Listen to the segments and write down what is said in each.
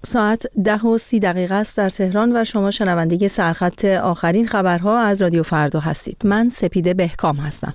ساعت 10:30 است در تهران و شما شنونده سرخط آخرین خبرها از رادیو فردا هستید. من سپیده بهکام هستم.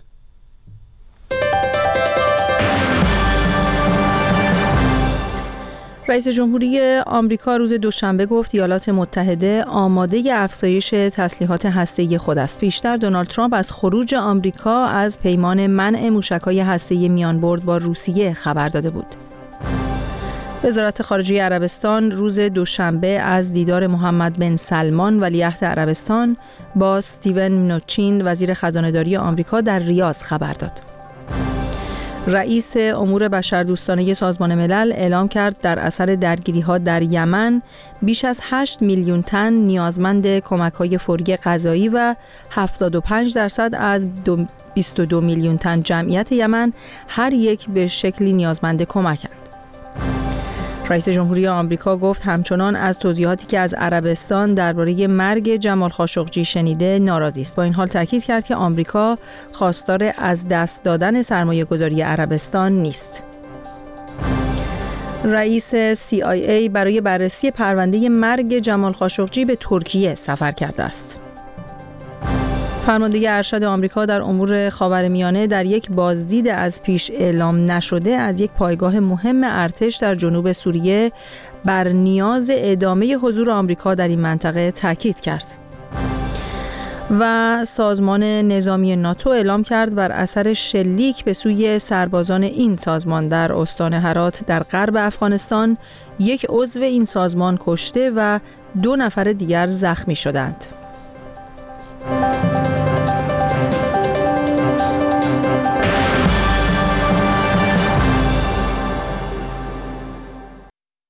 رئیس جمهوری آمریکا روز دوشنبه گفت ایالات متحده آماده افزایش تسلیحات هسته‌ای خود است. پیشتر دونالد ترامپ از خروج آمریکا از پیمان منع موشک‌های هسته‌ای میانبرد با روسیه خبر داده بود. وزارت خارجه عربستان روز دوشنبه از دیدار محمد بن سلمان ولیعهد عربستان با استیون منوچین وزیر خزانه‌داری آمریکا در ریاض خبر داد. رئیس امور بشردوستانه سازمان ملل اعلام کرد در اثر درگیری‌ها در یمن بیش از 8 میلیون تن نیازمند کمک‌های فوری غذایی و 75% از 22 میلیون تن جمعیت یمن هر یک به شکلی نیازمند کمکند. رئیس جمهوری آمریکا گفت همچنان از توضیحاتی که از عربستان درباره مرگ جمال خاشقجی شنیده ناراضی است. با این حال تاکید کرد که آمریکا خواستار از دست دادن سرمایه‌گذاری عربستان نیست. رئیس CIA برای بررسی پرونده مرگ جمال خاشقجی به ترکیه سفر کرده است. فرمانده ارشد آمریکا در امور خاورمیانه در یک بازدید از پیش اعلام نشده از یک پایگاه مهم ارتش در جنوب سوریه بر نیاز ادامه حضور آمریکا در این منطقه تاکید کرد. و سازمان نظامی ناتو اعلام کرد بر اثر شلیک به سوی سربازان این سازمان در استان هرات در غرب افغانستان یک عضو این سازمان کشته و 2 نفر دیگر زخمی شدند.